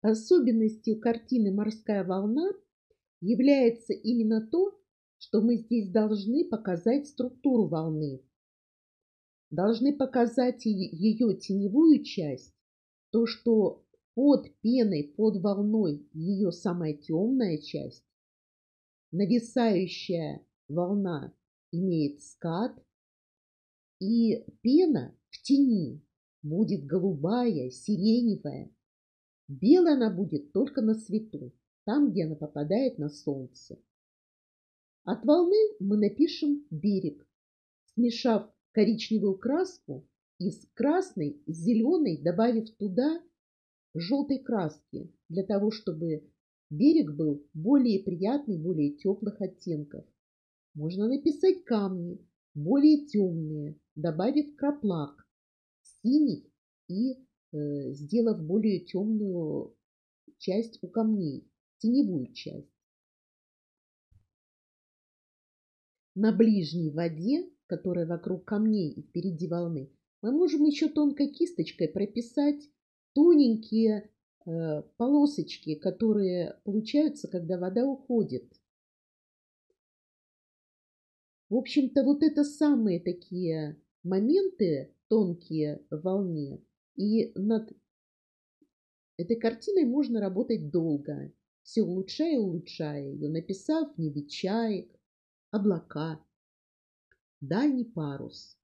Особенностью картины «Морская волна» является именно то, что мы здесь должны показать структуру волны, должны показать ее теневую часть, то, что под пеной, под волной ее самая темная часть, нависающая волна имеет скат, и пена в тени будет голубая, сиреневая. Белая она будет только на свету, там, где она попадает на солнце. От волны мы напишем берег, смешав коричневую краску и с красной, с зеленой добавив туда желтой краски, для того, чтобы берег был более приятный, более теплых оттенков. Можно написать камни, более темные, добавив краплак синий и сделав более темную часть у камней, теневую часть. На ближней воде, которая вокруг камней и впереди волны, мы можем еще тонкой кисточкой прописать тоненькие полосочки, которые получаются, когда вода уходит. В общем-то, вот это самые такие моменты тонкие в волне. И над этой картиной можно работать долго, все улучшая и улучшая ее, написав в небе чаек, облака, дальний парус.